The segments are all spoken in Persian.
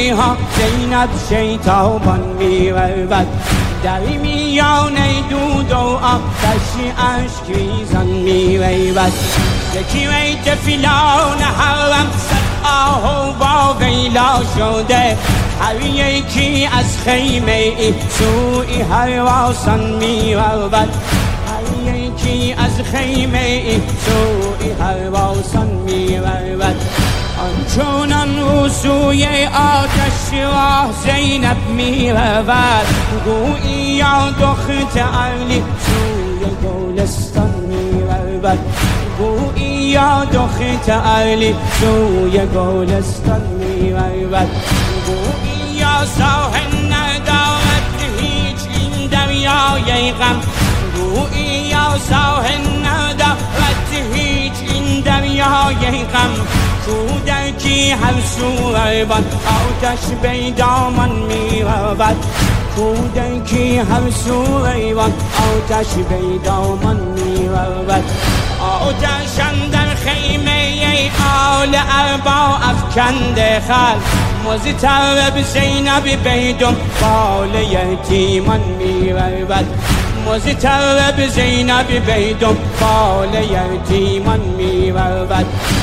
ها زینب شیطان میرود، در میانه دود و آتش اشک ریزان میرود. یکی بیت فیلان حرم صد آه و با ویلا شده، هر یکی از خیمه ای سوی هرواسان میرود، هر یکی از خیمه ای سوی هرواسان میرود. آنچنان رو سوی آتش راه زینب میرود، گویی یا دختر علی سوی گلستان میرود، گویی یا دختر علی سوی گلستان میرود، گویی یا ساحل ندارد هیچ این دریای غم، گویی یا ساحل ندارد هیچ این دریای غم. کودکی هر سو روان آتش به دامن میرود، کودکی هر سو روان آتش به دامن میرود. آتش اندر خیمه آل اربا افکنده خلق، مضطرب زینب به دنبال یتیمان میرود، مضطرب زینب به دنبال یتیمان میرود.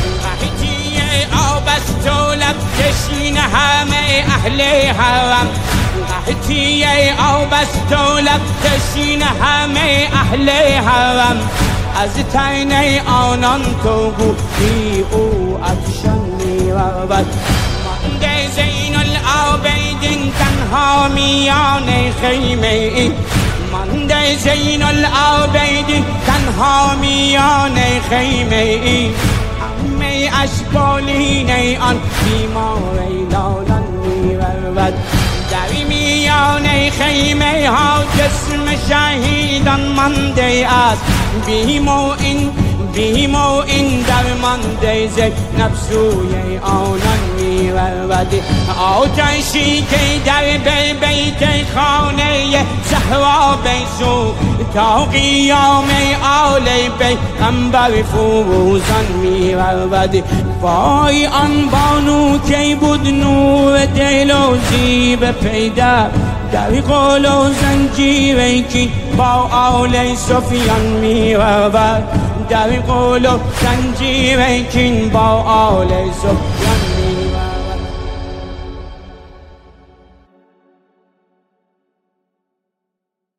آب از طولب تشین همه اهل حرم، قحطی آب از طولب تشین همه اهل حرم، از تنه آنان تو گویی او افشان میرود. مانده زین العابدین تنها میان خیمه ای، مانده زین العابدین تنها میان خیمه ای، همه اشکالین آن بیمار لالان میرود. در میان خیمه ها جسم شهیدان مانده است، بیم و این در مانده زینب سوی آنان میرود. آتشی که در بیت خانه زهرا بسوخت، تا قیام آل پیغمبر فروزان میرود. وای آن بانو که بود نور دل و زیب پیدا، در قول و زنجیری که با آل سفیان میرود، در قول و زنجیری که با آل سفیان